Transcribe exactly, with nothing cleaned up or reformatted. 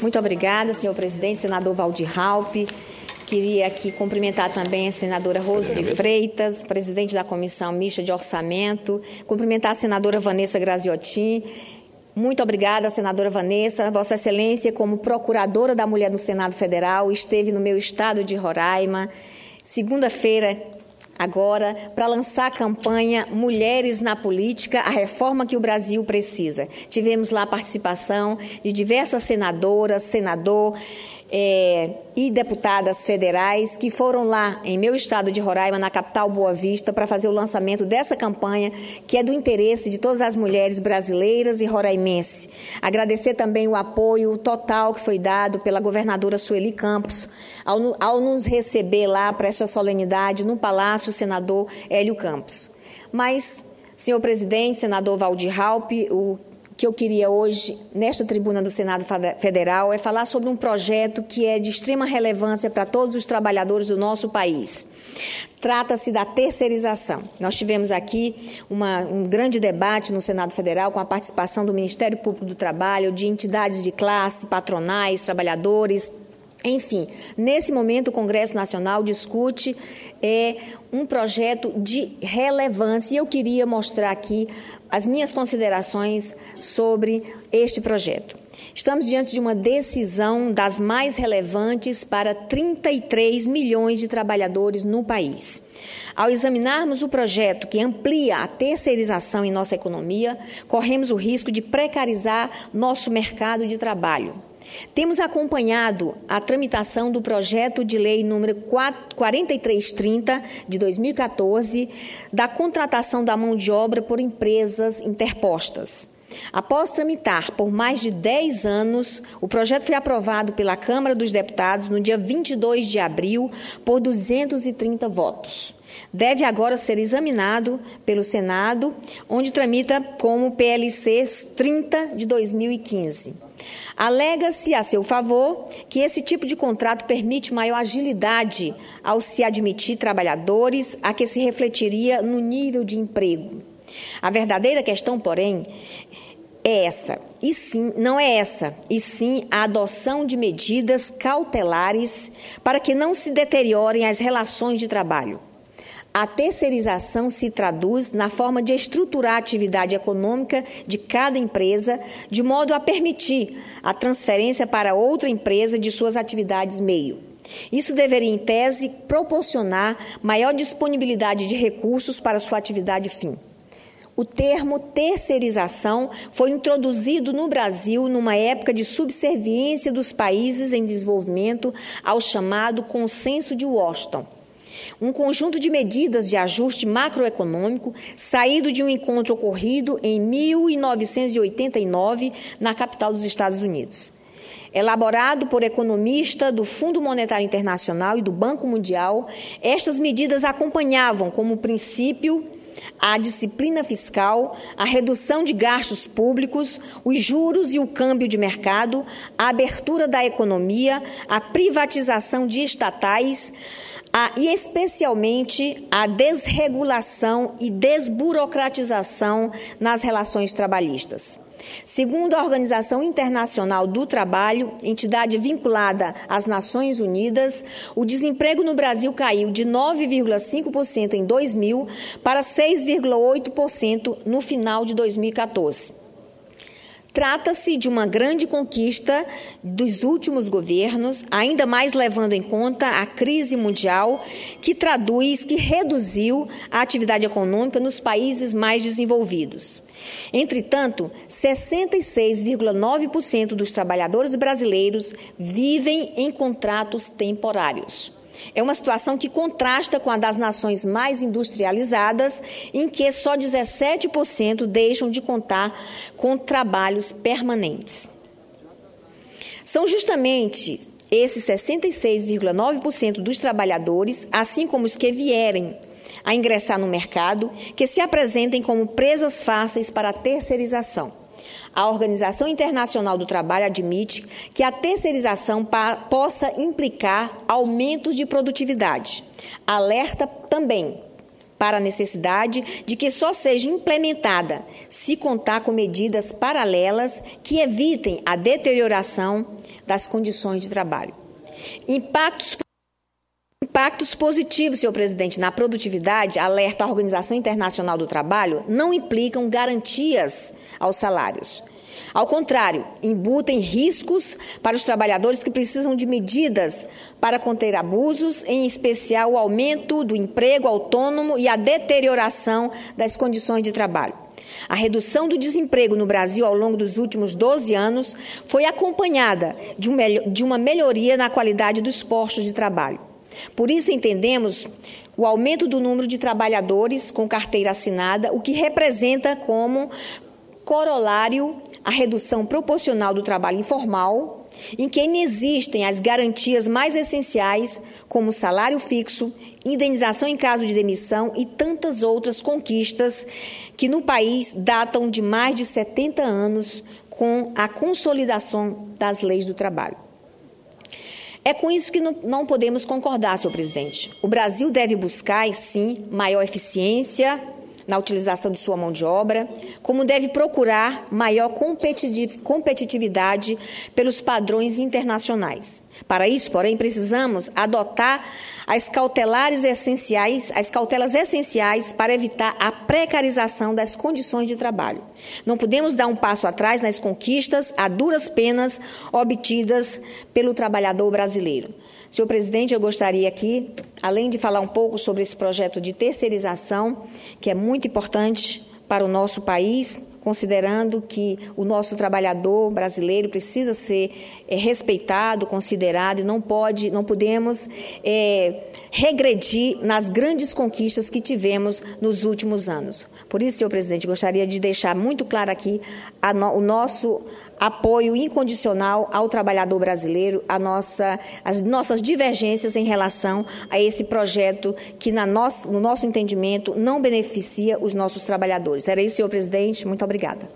Muito obrigada, senhor presidente, senador Waldir Raupp. Queria aqui cumprimentar também a senadora Rose de Freitas, presidente da Comissão Mista de Orçamento, cumprimentar a senadora Vanessa Graziotin. Muito obrigada, senadora Vanessa. Vossa Excelência, como procuradora da mulher no Senado Federal, esteve no meu estado de Roraima, segunda-feira, agora, para lançar a campanha Mulheres na Política, a reforma que o Brasil precisa. Tivemos lá a participação de diversas senadoras, senador é, e deputadas federais que foram lá em meu estado de Roraima, na capital Boa Vista, para fazer o lançamento dessa campanha que é do interesse de todas as mulheres brasileiras e roraimenses. Agradecer também o apoio total que foi dado pela governadora Sueli Campos ao, ao nos receber lá para esta solenidade no Palácio Senador Hélio Campos. Mas, senhor presidente, senador Waldir Raupp, o que eu queria hoje, nesta tribuna do Senado Federal, é falar sobre um projeto que é de extrema relevância para todos os trabalhadores do nosso país. Trata-se da terceirização. Nós tivemos aqui uma, um grande debate no Senado Federal com a participação do Ministério Público do Trabalho, de entidades de classe, patronais, trabalhadores. Enfim, nesse momento o Congresso Nacional discute é, um projeto de relevância e eu queria mostrar aqui as minhas considerações sobre este projeto. Estamos diante de uma decisão das mais relevantes para trinta e três milhões de trabalhadores no país. Ao examinarmos o projeto que amplia a terceirização em nossa economia, corremos o risco de precarizar nosso mercado de trabalho. Temos acompanhado a tramitação do projeto de lei número quarenta e três trinta, de dois mil e quatorze, da contratação da mão de obra por empresas interpostas. Após tramitar por mais de dez anos, o projeto foi aprovado pela Câmara dos Deputados no dia vinte e dois de abril por duzentos e trinta votos. Deve agora ser examinado pelo Senado, onde tramita como P L C trinta de dois mil e quinze. Alega-se a seu favor que esse tipo de contrato permite maior agilidade ao se admitir trabalhadores, a que se refletiria no nível de emprego. A verdadeira questão, porém, é essa, e sim, não é essa, e sim a adoção de medidas cautelares para que não se deteriorem as relações de trabalho. A terceirização se traduz na forma de estruturar a atividade econômica de cada empresa, de modo a permitir a transferência para outra empresa de suas atividades meio. Isso deveria, em tese, proporcionar maior disponibilidade de recursos para sua atividade fim. O termo terceirização foi introduzido no Brasil numa época de subserviência dos países em desenvolvimento ao chamado Consenso de Washington. Um conjunto de medidas de ajuste macroeconômico saído de um encontro ocorrido em mil novecentos e oitenta e nove na capital dos Estados Unidos. Elaborado por economistas do Fundo Monetário Internacional e do Banco Mundial, estas medidas acompanhavam como princípio a disciplina fiscal, a redução de gastos públicos, os juros e o câmbio de mercado, a abertura da economia, a privatização de estatais, A, e especialmente a desregulação e desburocratização nas relações trabalhistas. Segundo a Organização Internacional do Trabalho, entidade vinculada às Nações Unidas, o desemprego no Brasil caiu de nove vírgula cinco por cento em dois mil para seis vírgula oito por cento no final de dois mil e quatorze. Trata-se de uma grande conquista dos últimos governos, ainda mais levando em conta a crise mundial, que traduz, que reduziu a atividade econômica nos países mais desenvolvidos. Entretanto, sessenta e seis vírgula nove por cento dos trabalhadores brasileiros vivem em contratos temporários. É uma situação que contrasta com a das nações mais industrializadas, em que só dezessete por cento deixam de contar com trabalhos permanentes. São justamente esses sessenta e seis vírgula nove por cento dos trabalhadores, assim como os que vierem a ingressar no mercado, que se apresentem como presas fáceis para a terceirização. A Organização Internacional do Trabalho admite que a terceirização possa implicar aumentos de produtividade. Alerta também para a necessidade de que só seja implementada se contar com medidas paralelas que evitem a deterioração das condições de trabalho. Impactos Impactos positivos, senhor presidente, na produtividade, alerta a Organização Internacional do Trabalho, não implicam garantias aos salários. Ao contrário, imbutem riscos para os trabalhadores que precisam de medidas para conter abusos, em especial o aumento do emprego autônomo e a deterioração das condições de trabalho. A redução do desemprego no Brasil ao longo dos últimos doze anos foi acompanhada de uma melhoria na qualidade dos postos de trabalho. Por isso, entendemos o aumento do número de trabalhadores com carteira assinada, o que representa como corolário a redução proporcional do trabalho informal, em que inexistem as garantias mais essenciais, como salário fixo, indenização em caso de demissão e tantas outras conquistas que no país datam de mais de setenta anos com a consolidação das leis do trabalho. É com isso que não podemos concordar, senhor presidente. O Brasil deve buscar, sim, maior eficiência na utilização de sua mão de obra, como deve procurar maior competitividade pelos padrões internacionais. Para isso, porém, precisamos adotar as cautelares essenciais, as cautelas essenciais para evitar a precarização das condições de trabalho. Não podemos dar um passo atrás nas conquistas a duras penas obtidas pelo trabalhador brasileiro. Senhor presidente, eu gostaria aqui, além de falar um pouco sobre esse projeto de terceirização, que é muito importante para o nosso país, considerando que o nosso trabalhador brasileiro precisa ser é, respeitado, considerado, e não pode, não podemos é, regredir nas grandes conquistas que tivemos nos últimos anos. Por isso, senhor presidente, gostaria de deixar muito claro aqui a no, o nosso apoio incondicional ao trabalhador brasileiro, a nossa, as nossas divergências em relação a esse projeto que, na nossa, no nosso entendimento, não beneficia os nossos trabalhadores. Era isso, senhor presidente. Muito obrigada.